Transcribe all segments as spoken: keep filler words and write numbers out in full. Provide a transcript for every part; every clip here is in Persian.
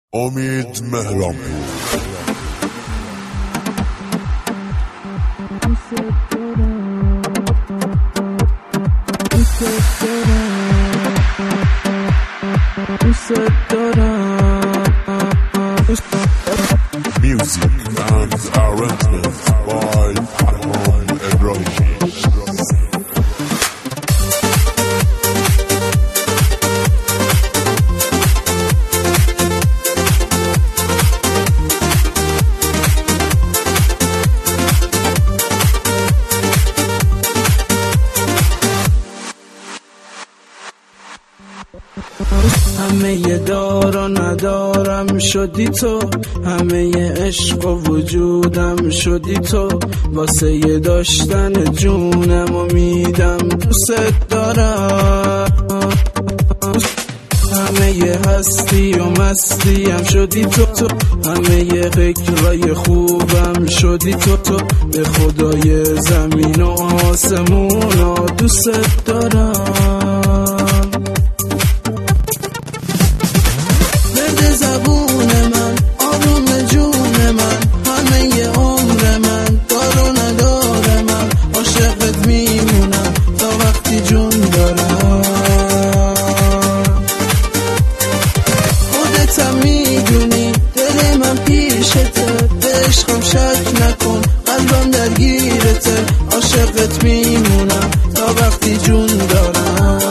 امید مهران Music and arrangements by Ahmad Ibrahim. همه ی دار و ندارم شدی تو، همه ی عشق و وجودم شدی تو، واسه ی داشتن جونم و میدم دوست دارم. همه ی هستی و مستیم شدی تو تو، همه ی فکرای خوبم شدی تو تو، به خدای زمین و آسمونا دوست دارم. زبون من آروم جون من، همه ی عمر من دار و ندار من، عاشقت میمونم تا وقتی جون دارم. خودتم میدونی دل من پیشته، به عشقم شک نکن قلبم درگیرته، عاشقت میمونم تا وقتی جون دارم.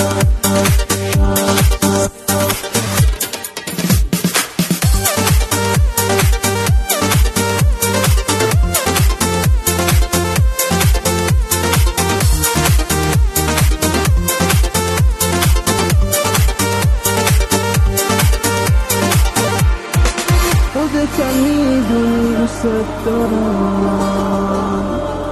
خودتم میدونی دوست دارم.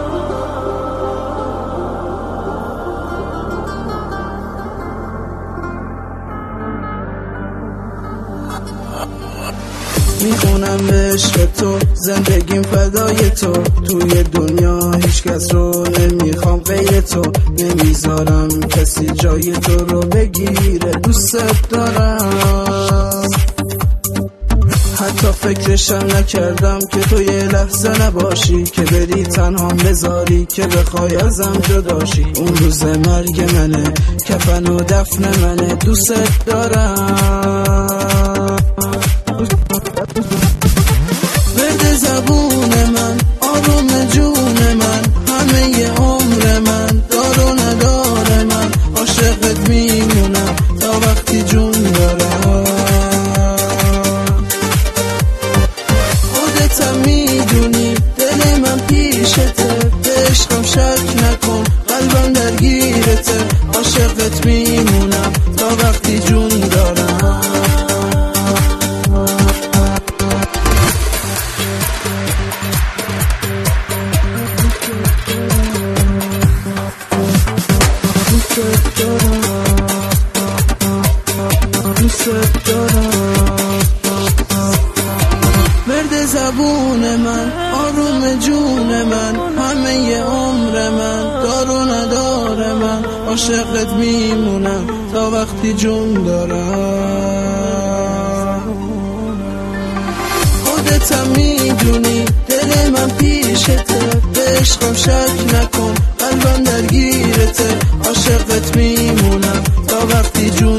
میخونم به عشق تو، زندگیم فدای تو، توی دنیا هیچ کس رو نمیخوام غیر تو، نمیذارم کسی جای تو رو بگیره دوست دارم. حتی فکرشم نکردم که تو یه لحظه نباشی، که بری تنها بذاری، که بخوای ازم جداشی. اون روز مرگ منه، کفن و دفن منه دوست دارم. ورد زبون من آروم جون من، همه ی عمر من دار و ندار من، عاشقت میمونم تا وقتی جون دارم. خودتم میدونی دل من پیشته، به عشقم شک نکن قلبم درگیرته، عاشقت میمونم تا وقتی جون دارم. دوست دارم. مرد زبون من آروم جون من، همه ی عمر من دار و ندار من، عاشقت میمونم تا وقتی جون دارم. خودتم میدونی دل من پیشته، به عشقم شک نکن قلبم درگیرته، عاشقت میمونم تا وقتی جون